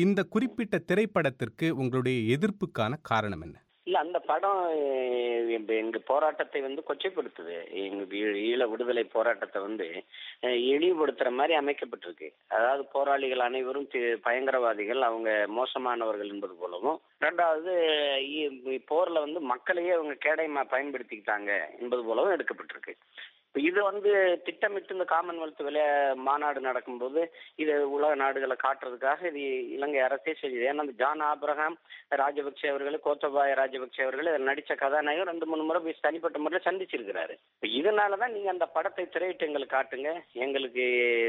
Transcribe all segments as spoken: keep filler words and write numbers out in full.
இந்த குறிப்பிட்ட திரைப்படத்திற்கு உங்களுடைய எதிர்ப்புக்கான காரணம் என்ன? இல்ல அந்த படம் அஹ், எங்க எங்க போராட்டத்தை வந்து கொச்சைப்படுத்துது. எங்க ஈ- ஈழ விடுதலை போராட்டத்தை வந்து அஹ், இழிவுபடுத்துற மாதிரி அமைக்கப்பட்டிருக்கு. அதாவது போராளிகள் அனைவரும் தி- பயங்கரவாதிகள், அவங்க மோசமானவர்கள் என்பது போலவும், இரண்டாவது இ- போர்ல வந்து மக்களையே அவங்க கேடயமா பயன்படுத்திக்கிட்டாங்க என்பது போலவும் எடுக்கப்பட்டிருக்கு. இப்ப இது வந்து திட்டமிட்டு இந்த காமன்வெல்த் விளையா மாநாடு நடக்கும்போது இது உலக நாடுகளை காட்டுறதுக்காக இது இலங்கை அரசே செஞ்சது. ஏன்னா இந்த ஜான் ஆபிரகாம் ராஜபக்சே அவர்கள், கோத்தபாய ராஜபக்சே அவர்கள் இதில் நடிச்ச கதாநாயகர் ரெண்டு மூணு முறை போய் தனிப்பட்ட முறையில் சந்திச்சிருக்கிறாரு. இப்ப இதனாலதான் நீங்க அந்த படத்தை திரையிட்டு எங்களுக்கு காட்டுங்க, எங்களுக்கு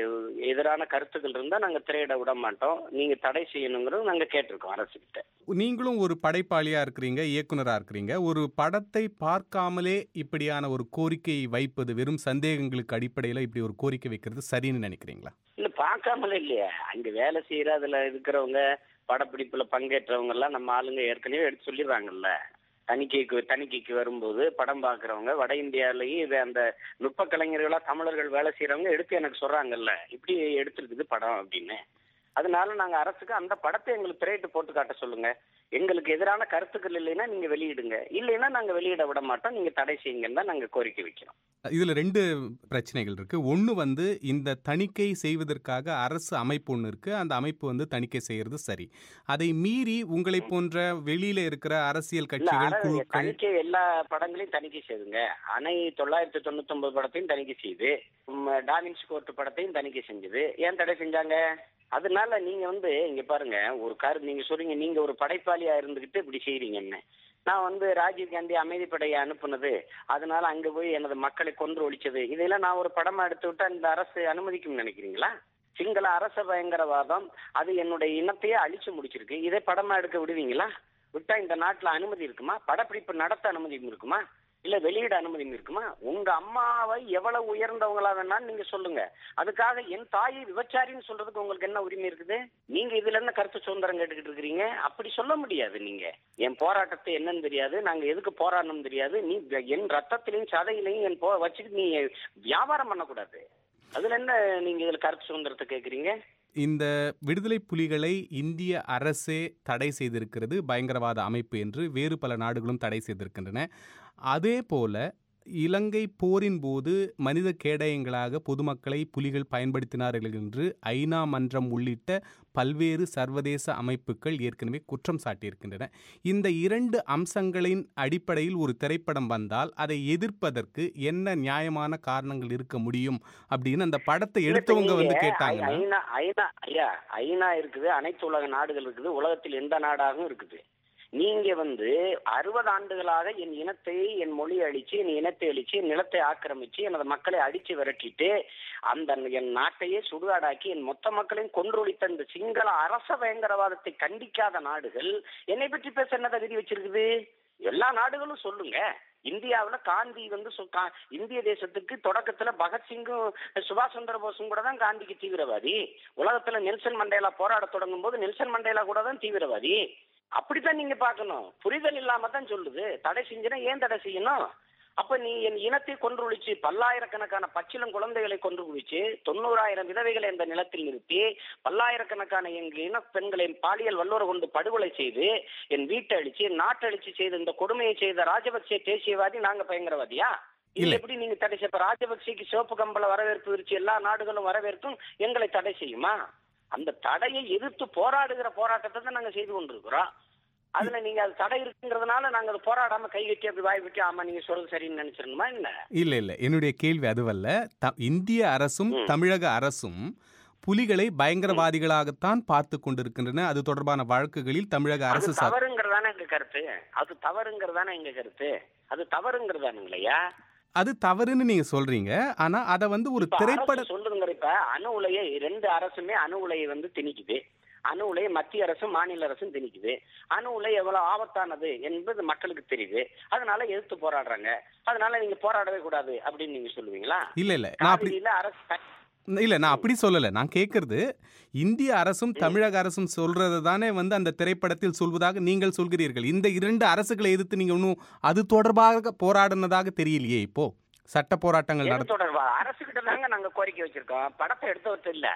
எதிரான கருத்துக்கள் இருந்தா நாங்க திரையிட விட மாட்டோம், நீங்க தடை செய்யணுங்கிறது நாங்க கேட்டிருக்கோம் அரசுகிட்ட. நீங்களும் ஒரு படைப்பாளியா இருக்கிறீங்க, இயக்குனரா இருக்கிறீங்க. ஒரு படத்தை பார்க்காமலே இப்படியான ஒரு கோரிக்கையை வைப்பது, வெறும் சந்தேகங்களுக்கு அடிப்படையில் இப்படி ஒரு கோரிக்கை வைக்கிறது சரின்னு நினைக்கிறீங்களா? இல்ல பார்க்காமல இல்லையா, அங்க வேலை செய்யற அதுல இருக்கிறவங்க, படப்பிடிப்புல பங்கேற்றவங்க எல்லாம் நம்ம ஆளுங்க ஏற்கனவே எடுத்து சொல்லிடுறாங்கல்ல. தணிக்கைக்கு தணிக்கைக்கு வரும்போது படம் பார்க்கறவங்க வட இந்தியாவிலேயே இது அந்த நுட்ப கலைஞர்களா தமிழர்கள் வேலை செய்யறவங்க எடுத்து எனக்கு சொல்றாங்கல்ல, இப்படி எடுத்திருக்குது படம் அப்படின்னு. அதனால நாங்க அரசுக்கு அந்த படத்தை எங்களுக்கு திரையிட்டு போட்டு காட்ட சொல்லுங்க. எங்களுக்கு எதிரான கருத்துக்கள் இல்லைன்னா நீங்க வெளியிடுங்க, இல்லைன்னா நாங்க வெளியிட விட மாட்டோம், நீங்க தடை செய்யுங்கன்னு தான் நாங்க கோரிக்கை வைக்கிறோம். இதுல ரெண்டு பிரச்சனைகள் இருக்கு. ஒன்று வந்து இந்த தணிக்கை செய்வதற்காக அரசு அமைப்பு ஒன்று இருக்கு. அந்த அமைப்பு வந்து தணிக்கை செய்யறது சரி. அதை மீறி உங்களை போன்ற வெளியில இருக்கிற அரசியல் இல்ல கட்சிகள், அர- குழுக்கள் தணிக்கை எல்லா படங்களையும் தணிக்கை செய்துங்க. அணை தொள்ளாயிரத்தி தொண்ணூத்தி ஒன்பது படத்தையும் தணிக்கை செய்து, ம், டாவின்சி கோர்ட் படத்தையும் தணிக்கை செஞ்சது. ஏன் தடை செஞ்சாங்க? அதனால நீங்க வந்து இங்க பாருங்க, ஒரு கரு நீங்க சொல்றீங்க நீங்க ஒரு படைப்பாளியா இருந்துகிட்டு இப்படி செய்றீங்கன்னு. நான் வந்து ராஜீவ் காந்தி அமைதிப்படையை அனுப்புனது, அதனால அங்க போய் எனது மக்களை கொன்று ஒழிச்சது, இதெல்லாம் நான் ஒரு படமா எடுத்து விட்டா இந்த அரசு அனுமதிக்கும் நினைக்கிறீங்களா? சிங்கள அரச பயங்கரவாதம் அது என்னுடைய இனத்தையே அழிச்சு முடிச்சிருக்கு, இதை படமா எடுக்க விடுவீங்களா? விட்டா இந்த நாட்டுல அனுமதி இருக்குமா? படப்பிடிப்பு நடத்த அனுமதி இருக்குமா? இல்ல வெளியிட அனுமதி இருக்குமா? உங்க அம்மாவை எவ்வளவு உயர்ந்தவங்களா வேணாலும் நீங்க சொல்லுங்க, அதுக்காக என் தாயை விபச்சாரின்னு சொல்றதுக்கு உங்களுக்கு என்ன உரிமை இருக்குது? நீங்க இதுல என்ன கருத்து சுதந்திரம் கேட்டுக்கிட்டு இருக்கிறீங்க? அப்படி சொல்ல முடியாது. நீங்க என் போராட்டத்தை என்னன்னு தெரியாது, நாங்க எதுக்கு போராடணும் தெரியாது, நீ என் ரத்தத்திலையும் சதையிலையும் என் போ வச்சுட்டு நீ வியாபாரம் பண்ணக்கூடாது. அதுல என்ன நீங்க இதுல கருத்து சுதந்திரத்தை கேக்குறீங்க? இந்த விடுதலை புலிகளை இந்திய அரசே தடை செய்திருக்கிறது, பயங்கரவாத அமைப்பு என்று. வேறு பல நாடுகளும் தடை செய்திருக்கின்றன. அதே போல இலங்கை போரின் போது மனித கேடயங்களாக பொதுமக்களை புலிகள் பயன்படுத்தினார்கள் என்று ஐநா மன்றம் உள்ளிட்ட பல்வேறு சர்வதேச அமைப்புகள் ஏற்கனவே குற்றம் சாட்டியிருக்கின்றன. இந்த இரண்டு அம்சங்களின் அடிப்படையில் ஒரு திரைப்படம் வந்தால் அதை எதிர்ப்பதற்கு என்ன நியாயமான காரணங்கள் இருக்க முடியும் அப்படின்னு அந்த படத்தை எடுத்தவங்க வந்து கேட்டாங்க. ஐநா ஐநா ஐயா ஐநா இருக்குது, அனைத்து உலக நாடுகள் இருக்குது, உலகத்தில் எந்த நாடாகவும் இருக்குது. நீங்க வந்து அறுபது ஆண்டுகளாக என் இனத்தை, என் மொழியை அழிச்சு, என் இனத்தை அழிச்சு, என் நிலத்தை ஆக்கிரமிச்சு, எனது மக்களை அடிச்சு விரட்டிட்டு அந்த என் நாட்டையே சுடுகாடாக்கி என் மொத்த மக்களையும் கொன்றொழித்த இந்த சிங்கள அரச பயங்கரவாதத்தை கண்டிக்காத நாடுகள் என்னை பற்றி பேச என்ன தகுதி வச்சிருக்குது? எல்லா நாடுகளும் சொல்லுங்க. இந்தியாவுல காந்தி வந்து சு- கா- இந்திய தேசத்துக்கு தொடக்கத்துல பகத்சிங்கும் சுபாஷ் சந்திர போஸும் கூட தான் காந்திக்கு தீவிரவாதி. உலகத்துல நெல்சன் மண்டேலா போராட தொடங்கும் போது நெல்சன் மண்டேலா கூட தான் தீவிரவாதி. அப்படித்தான் நீங்க பார்க்கணும். புரிதல் இல்லாம தான் சொல்லுது. தடை செஞ்சுனா ஏன் தடை செய்யணும்? அப்ப நீ என் இனத்தை கொன்று ஒழிச்சு, பல்லாயிரக்கணக்கான பச்சிளம் குழந்தைகளை கொன்று ஒழிச்சு, தொண்ணூறாயிரம் விதவைகளை இந்த நிலத்தில் நிறுத்தி, பல்லாயிரக்கணக்கான எங்கள் இன பெண்களை பாலியல் வல்லுறவு கொண்டு படுகொலை செய்து, என் வீட்டை அழிச்சு, என் நாட்டை அழிச்சு செய்த இந்த கொடுமையை செய்த ராஜபக்சே தேசியவாதி, நாங்க பயங்கரவாதியா? இல்ல இல்லை. எப்படி நீங்க தடை செய்ய? ராஜபக்சேக்கு சிவப்பு கம்பள வரவேற்பு விரிச்சு எல்லா நாடுகளும் வரவேற்கும், எங்களை தடை செய்யுமா? அந்த தடையை எதிர்த்து போராடுகிற போராட்டத்தை தான் நாங்க செய்து கொண்டிருக்கிறோம். அதுல நீங்க அது தடை இருக்குங்கிறதுனால நாங்க அது போராடாம கை கட்டி அப்படி வாய் விட்டு ஆமா நீங்க சொல்றது சரின்னு நினைச்சிடணுமா என்ன? இல்லை இல்லை, என்னுடைய கேள்வி அதுவல்ல. த- இந்திய அரசும் ம். தமிழக அரசும் புலிகளை பயங்கரவாதிகளாகத்தான் பார்த்து கொண்டிருக்கின்றன. அது தொடர்பான வழக்குகளில் தமிழக அது அரசு சார் தவறுங்கிறதானே எங்க கருத்து. அது தவறுங்கிறதானே எங்க கருத்து. அது தவறுங்கிறதானுங்களையா? அது தவறுன்னு நீங்க சொல்றீங்க. ஆனா அத வந்து ஒரு இப்ப திரைப்பட அரசு சொல்லுங்க. இப்ப அணு உலையை ரெண்டு அரசுமே அணு உலையை வந்து திணிக்குது. அணு உலையை மத்திய அரசும் மாநில அரசும் திணிக்குது. அணு உலை எவ்வளவு ஆபத்தானது என்பது மக்களுக்கு தெரியுது. அதனால எதிர்த்து போராடுறாங்க. அதனால நீங்க போராடவே கூடாது அப்படின்னு நீங்க சொல்லுவீங்களா? இல்ல இல்ல நான் அப்படி காவிரியில அரசு இல்ல நான் அப்படி சொல்லல. நான் கேட்கறது இந்திய அரசும் தமிழக அரசும் சொல்றது தானே வந்து அந்த திரைப்படத்தில் சொல்வதாக நீங்கள் சொல்கிறீர்கள். இந்த இரண்டு அரசுகளை எதிர்த்து நீங்க இன்னும் அது தொடர்பாக போராடினதாக தெரியலையே. இப்போ சட்ட போராட்டங்கள் எது நடத்த தொடர்பா அரசு கிட்ட தாங்க நாங்க கோரிக்கை வச்சிருக்கோம். படத்தை எடுத்தவர்த்து இல்ல.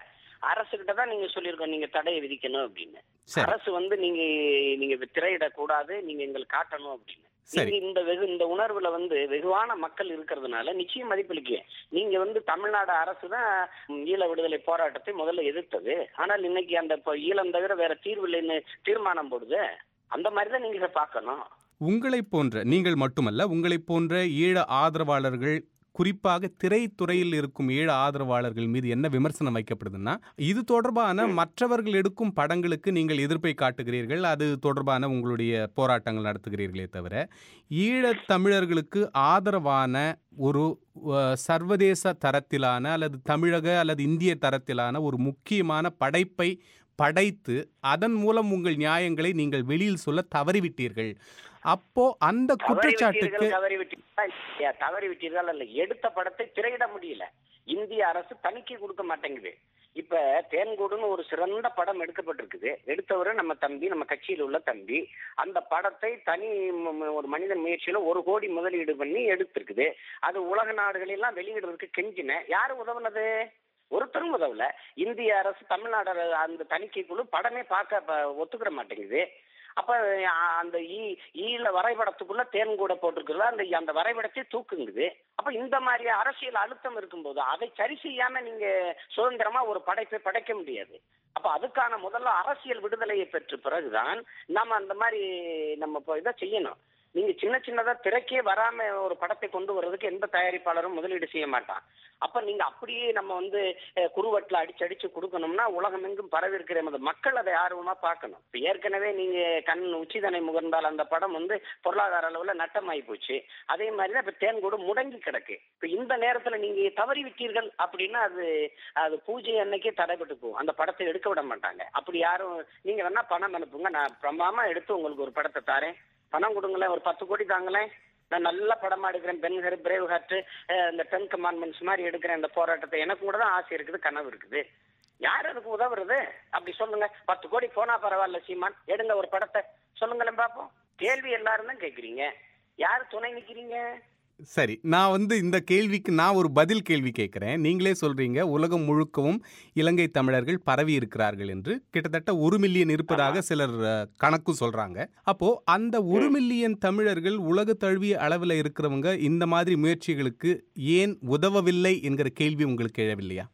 அரசுகிட்ட தான் நீங்க சொல்லியிருக்கோம் நீங்க தடையை விதிக்கணும் அப்படின்னு. சரி அரசு வந்து நீங்க நீங்க திரையிடக்கூடாது, நீங்க எங்களுக்கு காட்டணும் அப்படின்னு. சரி நீங்க இந்த வெகு இந்த உணர்வுல வந்து வெகுவான மக்கள் இருக்கிறதுனால நிச்சயம் மதிப்பளிக்க. நீங்க வந்து தமிழ்நாடு அரசு தான் ஈழ விடுதலை போராட்டத்தை முதல்ல எதிர்த்தது. ஆனால் இன்னைக்கு அந்த இப்ப ஈழம் தவிர வேற தீர்வு இல்லைன்னு தீர்மானம் போடுது. அந்த மாதிரி தான் நீங்க இதை பார்க்கணும். உங்களைப் போன்ற நீங்கள் மட்டுமல்ல, உங்களைப் போன்ற ஈழ ஆதரவாளர்கள், குறிப்பாக திரைத்துறையில் இருக்கும் ஈழ ஆதரவாளர்கள் மீது என்ன விமர்சனம் வைக்கப்படுதுன்னா, இது தொடர்பான ம். மற்றவர்கள் எடுக்கும் படங்களுக்கு நீங்கள் எதிர்ப்பை காட்டுகிறீர்கள். அது தொடர்பான உங்களுடைய போராட்டங்கள் நடத்துகிறீர்களே தவிர, ஈழத் தமிழர்களுக்கு ஆதரவான ஒரு அ சர்வதேச தரத்திலான அல்லது தமிழக அல்லது இந்திய தரத்திலான ஒரு முக்கியமான படைப்பை படைத்து, அதன் மூலம் உங்கள் நியாயங்களை நீங்கள் வெளியில் சொல்ல தவறிவிட்டீர்கள். அப்போ அந்த குற்றச்சாட்டுக்கு தவறிவிட்டீர்கள் தவறிவிட்டீர்கள் இல்லையா? தவறிவிட்டீர்கள் அல்ல, எடுத்த படத்தை திரையிட முடியல. இந்திய அரசு தணிக்கை கொடுக்க மாட்டேங்குது. இப்ப தேன்கூடுன்னு ஒரு சிறந்த படம் எடுக்கப்பட்டிருக்குது. எடுத்தவரு நம்ம தம்பி, நம்ம கட்சியில் உள்ள தம்பி. அந்த படத்தை தனி ம- ஒரு மனித முயற்சியில ஒரு கோடி முதலீடு பண்ணி எடுத்திருக்குது. அது உலக நாடுகளெல்லாம் வெளியிடுறதுக்கு கெஞ்சின. யாரு உதவுனது? ஒருத்தரும் உதவல. இந்திய அரசு தமிழ்நாடு அர- அந்த தணிக்கை குழு படமே பார்க்க ப- ஒத்துக்கிற மாட்டேங்குது. அப்ப அ- அந்த ஈ- ஈழ வரைபடத்துக்குள்ள தேன்கூட போட்டிருக்கிறதா அந்த அந்த வரைபடத்தை தூக்குங்குது. அப்ப இந்த மாதிரி அரசியல் அழுத்தம் இருக்கும்போது அதை சரி செய்யாம நீங்க சுதந்திரமா ஒரு படைப்பை படைக்க முடியாது. அப்ப அதுக்கான முதல்ல அரசியல் விடுதலையை பெற்ற பிறகுதான் நம்ம அந்த மாதிரி நம்ம இப்போ இதை செய்யணும். நீங்க சின்ன சின்னதா திரைக்கே வராம ஒரு படத்தை கொண்டு வர்றதுக்கு எந்த தயாரிப்பாளரும் முதலீடு செய்ய மாட்டான். அப்ப நீங்க அப்படியே நம்ம வந்து அஹ், குறுவட்டுல அடிச்சு அடிச்சு கொடுக்கணும்னா உலகம் எங்கும் பரவி இருக்கிற நமது மக்கள் அதை ஆர்வமா பார்க்கணும். இப்ப ஏற்கனவே நீங்க கண் உச்சிதனை முகர்ந்தால் அந்த படம் வந்து பொருளாதார அளவுல நட்டமாயி போச்சு. அதே மாதிரிதான் இப்ப தேன்கூடு முடங்கி கிடக்கு. இப்ப இந்த நேரத்துல நீங்க தவறி விட்டீர்கள் அப்படின்னா அது அது பூஜை அன்னைக்கே தடைபட்டு போகும். அந்த படத்தை எடுக்க விட மாட்டாங்க. அப்படி யாரும் நீங்க வேணா பணம் அனுப்புங்க, நான் பிரமாமா எடுத்து உங்களுக்கு ஒரு படத்தை தாரேன், பணம் கொடுங்களேன், ஒரு பத்து கோடி தாங்களேன், நான் நல்ல படமா எடுக்கிறேன், பென்ஹர், பிரேவ் ஹார்ட், இந்த டென் கமாண்ட்மெண்ட்ஸ் மாதிரி எடுக்கிறேன் இந்த போராட்டத்தை, எனக்கு கூட தான் ஆசை இருக்குது, கனவு இருக்குது. யார் அதுக்கு உதவுறது? அப்படி சொல்லுங்க. பத்து கோடி போனா பரவாயில்ல சீமான், எடுங்க ஒரு படத்தை சொல்லுங்களேன் பார்ப்போம். கேள்வி எல்லாரும் தான் கேட்குறீங்க, யாரு துணை நிக்கிறீங்க? சரி, நான் வந்து இந்த கேள்விக்கு நான் ஒரு பதில் கேள்வி கேட்கிறேன். நீங்களே சொல்றீங்க உலகம் முழுக்கவும் இலங்கை தமிழர்கள் பரவி இருக்கிறார்கள் என்று. கிட்டத்தட்ட ஒரு மில்லியன் இருப்பதாக சிலர் அஹ், கணக்கு சொல்றாங்க. அப்போ அந்த ஒரு மில்லியன் தமிழர்கள் உலக தழுவிய அளவில் இருக்கிறவங்க இந்த மாதிரி முயற்சிகளுக்கு ஏன் உதவவில்லை என்கிற கேள்வி உங்களுக்கு எழவில்லையா?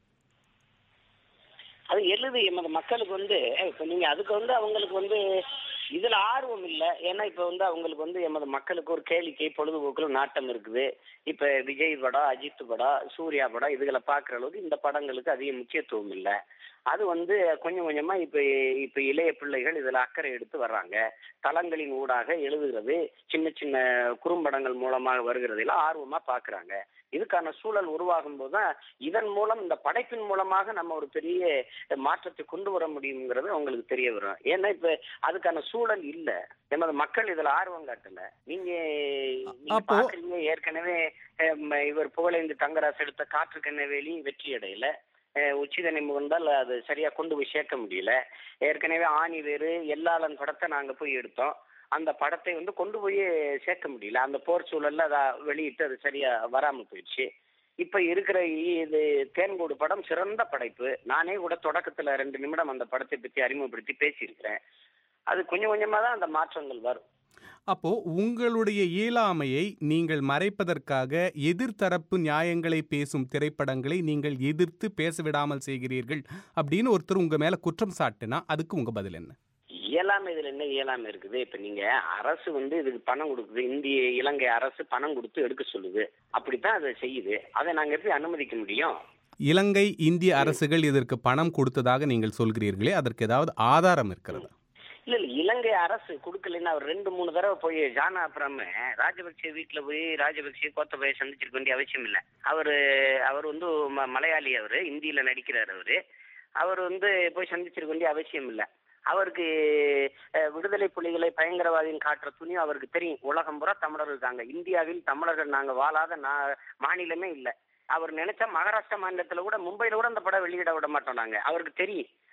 அது எழுது எமது மக்களுக்கு வந்து இப்ப நீங்க அதுக்கு வந்து அவங்களுக்கு வந்து இதுல ஆர்வம் இல்லை. ஏன்னா இப்ப வந்து அவங்களுக்கு வந்து எமது மக்களுக்கு ஒரு கேளிக்கை பொழுதுபோக்குல நாட்டம் இருக்குது. இப்ப விஜய் படம், அஜித் படம், சூர்யா படம் இதுகளை பாக்குற அளவுக்கு இந்த படங்களுக்கு அதிக முக்கியத்துவம் இல்லை. அது வந்து கொஞ்சம் கொஞ்சமா இப்ப இப்ப இளைய பிள்ளைகள் இதுல அக்கறை எடுத்து வர்றாங்க. தளங்களின் ஊடாக எழுதுகிறது, சின்ன சின்ன குறும்படங்கள் மூலமாக வருகிறதெல்லாம் ஆர்வமா பாக்குறாங்க. இதுக்கான சூழல் உருவாகும் போதுதான் இதன் மூலம் இந்த படைப்பின் மூலமாக நம்ம ஒரு பெரிய மாற்றத்தை கொண்டு வர முடியுங்கிறது அவங்களுக்கு தெரிய வரும். ஏன்னா இப்ப அதுக்கான சூழல் இல்ல, எமது மக்கள் இதுல ஆர்வம் காட்டல. நீங்க நீங்க அப்போ பாக்குறீங்க ஏற்கனவே அஹ், இவர் புகழேந்தி தங்கராசு எடுத்த காற்று கண்ணவேலி வெற்றி அடையல. அஹ், உச்சிதனை முகர்ந்தால் அது சரியா கொண்டு போய் சேர்க்க முடியல. ஏற்கனவே ஆணி வேறு எல்லாளன் படத்தை நாங்க போய் எடுத்தோம், அந்த படத்தை வந்து கொண்டு போய் சேர்க்க முடியல. அந்த போர் சூழல்ல அதை வெளியிட்டு அது சரியா வராம போயிடுச்சு. இப்ப இருக்கிற இ- இது தேன்கூடு படம் சிறந்த படைப்பு. நானே கூட தொடக்கத்துல ரெண்டு நிமிடம் அந்த படத்தை பத்தி அறிமுகப்படுத்தி பேசியிருக்கிறேன். அது கொஞ்சம் கொஞ்சமா தான் அந்த மாற்றங்கள் வரும். அப்போ உங்களுடைய இயலாமையை நீங்கள் மறைப்பதற்காக எதிர்த்தரப்பு நியாயங்களை பேசும் திரைப்படங்களை நீங்கள் எதிர்த்து பேச விடாமல் செய்கிறீர்கள் அப்படின்னு ஒருத்தர் உங்க மேல குற்றம் சாட்டினா அதுக்கு உங்க பதில் என்ன? இயலாமை இதுல என்ன இயலாமை இருக்குது? இப்ப நீங்க அரசு வந்து இதுக்கு பணம் கொடுக்குது, இந்திய இலங்கை அரசு பணம் கொடுத்து எடுக்க சொல்லுது, அப்படித்தான் அதை செய்யுது. அதை நாங்க எப்படி அனுமதிக்க முடியும்? இலங்கை இந்திய அரசுகள் இதற்கு பணம் கொடுத்ததாக நீங்கள் சொல்கிறீர்களே, அதற்கு ஏதாவது ஆதாரம் இருக்கிறதா? இல்ல இல்ல, இலங்கை அரசு கொடுக்கலன்னா அவர் ரெண்டு மூணு தடவை போய் ஜானா அப்புறம் ராஜபக்சே வீட்டுல போய் ராஜபக்சே கோத்தபய சந்திச்சிருக்க வேண்டிய அவசியம் இல்லை. அவரு அவர் வந்து ம- மலையாளி, அவரு இந்தியில நடிக்கிறார். அவரு அவர் வந்து போய் சந்திச்சிருக்க வேண்டிய அவசியம் இல்லை. அவருக்கு அஹ், விடுதலை புலிகளை பயங்கரவாதின்னு காட்டுற துணியும் அவருக்கு தெரியும். உலகம் பூரா தமிழர்கள் இருக்காங்க, இந்தியாவில் தமிழர்கள் நாங்க வாழாத நா- மாநிலமே இல்லை. அவர் நினைச்சா மகாராஷ்டிரா மாநிலத்துல கூட, மும்பையில கூட அந்த படம் வெளியிட விட மாட்டோம் நாங்க, அவருக்கு தெரியும்.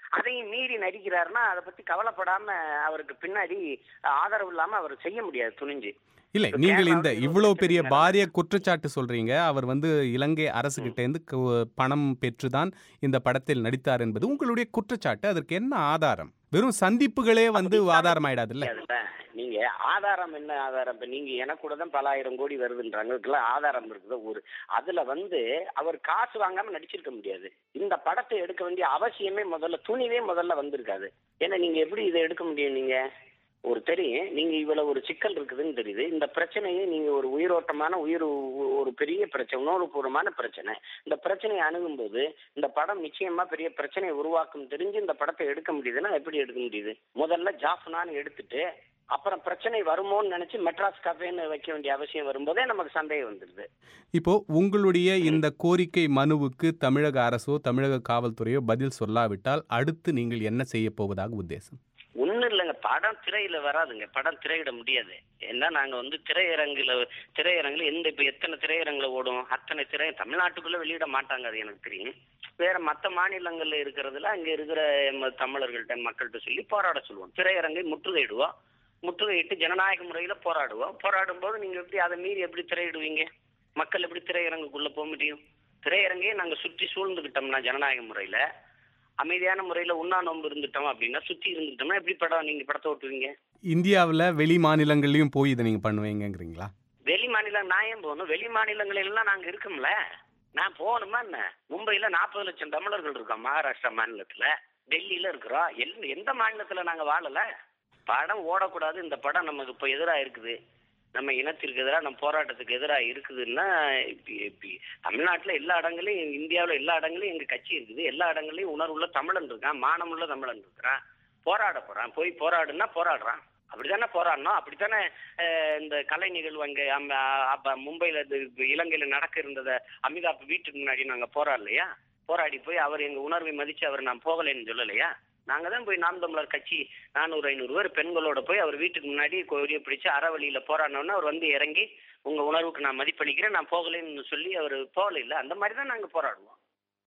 அதையும் மீறி நடிக்கிறாருன்னா அதை பத்தி கவலைப்படாம அவருக்கு பின்னாடி ஆதரவு இல்லாம அவர் செய்ய முடியாது துணிஞ்சு. இல்ல, இப்ப நீங்கள் இந்த கேரளாவுல இவ்வளவு இருபது பெரிய லட்சம் பாரிய குற்றச்சாட்டு சொல்றீங்க. அவர் வந்து இலங்கை ம். அரசுகிட்ட இருந்து கு- பணம் பெற்றுதான் இந்த படத்தில் நடித்தார் என்பது உங்களுடைய குற்றச்சாட்டு. அதற்கு என்ன ஆதாரம்? வெறும் சந்திப்புகளே வந்து அப்படி ஆதாரம் ஆயிடாதுல்ல? முடியாதுல்ல. நீங்க ஆதாரம் என்ன ஆதாரம்? இப்ப நீங்க எனக்கு கூட தான் பல ஆயிரம் கோடி வருதுன்றாங்க. இதுக்கெல்லாம் ஆதாரம் இருக்குது ஒரு. அதுல வந்து அவர் காசு வாங்காம நடிச்சிருக்க முடியாது. இந்த படத்தை எடுக்க வேண்டிய அவசியமே முதல்ல துணிவே முதல்ல வந்திருக்காது. ஏன்னா நீங்க எப்படி இதை எடுக்க முடியும்? நீங்க ஒரு தெரியும் நீங்க இவ்வளவு ஒரு சிக்கல் இருக்குதுன்னு தெரியுது. இந்த பிரச்சனையை நீங்க ஒரு உயிரோட்டமான உயிர் உ- ஒரு பெரிய பிரச்சனை, உணர்வுபூர்வமான பிரச்சனை. இந்த பிரச்சனையை அணுகும்போது இந்த படம் நிச்சயமா பெரிய பிரச்சனையை உருவாக்கும் தெரிஞ்சு இந்த படத்தை எடுக்க முடியுதுன்னா எப்படி எடுக்க முடியுது? முதல்ல ஜாஃப்னான்னு எடுத்துட்டு அப்புறம் பிரச்சனை வருமோன்னு நினைச்சு மெட்ராஸ் கஃபேன்னு வைக்க வேண்டிய அவசியம் வரும்போதே நமக்கு சந்தேகம் வந்துடுது. இப்போ உங்களுடைய ம். இந்த கோரிக்கை மனுவுக்கு தமிழக அரசோ தமிழக காவல்துறையோ பதில் சொல்லாவிட்டால் அடுத்து நீங்கள் என்ன செய்ய போவதாக உத்தேசம்? ஒண்ணும் இல்லைங்க, படம் திரையில வராதுங்க. படம் திரையிட முடியாது. ஏன்னா நாங்க வந்து திரையரங்குல திரையரங்குல எந்த இப்ப எத்தனை திரையரங்குல ஓடும்? அத்தனை திரை தமிழ்நாட்டுக்குள்ள வெளியிட மாட்டாங்க, அது எனக்கு தெரியும். வேற மத்த மாநிலங்கள்ல இருக்கிறதுல அங்க இருக்கிற ம- தமிழர்கள்ட்ட மக்கள்கிட்ட சொல்லி போராட சொல்லுவோம். திரையரங்கை முற்றுகையிடுவோம். முற்றுகையிட்டு ஜனநாயக முறையில போராடுவோம். போராடும் போது நீங்க எப்படி அதை மீறி எப்படி திரையிடுவீங்க? மக்கள் எப்படி திரையரங்குக்குள்ள போக முடியும்? திரையரங்கையே நாங்க சுற்றி சூழ்ந்துகிட்டோம்னா ஜனநாயக முறையில அமைதியான முறையில உண்ணா நோன்பு இருந்துட்டோம் அப்படின்னா, சுத்தி இருந்துட்டோம்னா எப்படி படம் நீங்க படத்தை ஓட்டுவீங்க? இந்தியாவுல வெளி மாநிலங்கள்லயும் போய் இதை நீங்க பண்ணுவீங்கங்கிறீங்களா? வெளி மாநிலம் நான் ஏன் போகணும்? வெளி மாநிலங்களில் எல்லாம் நாங்க இருக்கோம்ல. நான் போகணுமா என்ன? மும்பைல நாற்பது லட்சம் தமிழர்கள் இருக்கோம். மகாராஷ்டிரா மாநிலத்துல, டெல்லியில இருக்கிறோம். எல்- எந்த மாநிலத்துல நாங்க வாழல? படம் ஓடக்கூடாது, இந்த படம் நமக்கு இப்ப எதிராக இருக்குது, நம்ம இனத்திற்கு எதிராக நம்ம போராட்டத்துக்கு எதிராக இருக்குதுன்னா, இப்ப- இப்ப தமிழ்நாட்டுல எல்லா இடங்களையும், இந்தியாவுல எல்லா இடங்களையும் எங்க கட்சி இருக்குது. எல்லா இடங்களையும் உணர்வுள்ள தமிழன் இருக்கான், மானமுள்ள தமிழன் இருக்கிறான். போராட போறான், போய் போராடுன்னா போராடுறான். அப்படித்தானே போராடணும். அப்படித்தானே அஹ், இந்த கலை நிகழ்வு அங்க அம்ம- அப்ப மும்பைல இது இலங்கையில நடக்க இருந்தத அமிதாப் வீட்டுக்கு முன்னாடி நாங்க போராடலையா? போராடி போய் அவர் எங்க உணர்வை மதிச்சு அவர் நான் போகலைன்னு சொல்லலையா? நாங்க தான் போய் நாம் தமிழர் கட்சி நானூறு ஐநூறு பேர் பெண்களோட போய் அவர் வீட்டுக்கு முன்னாடி கொடியை பிடிச்சு அறவழியில போராடினோன்னா அவர் வந்து இறங்கி உங்க உணர்வுக்கு நான் மதிப்பளிக்கிறேன், நான் போகலைன்னு சொல்லி அவர் போகல. இல்ல அந்த மாதிரி தான் நாங்க போராடுவோம்.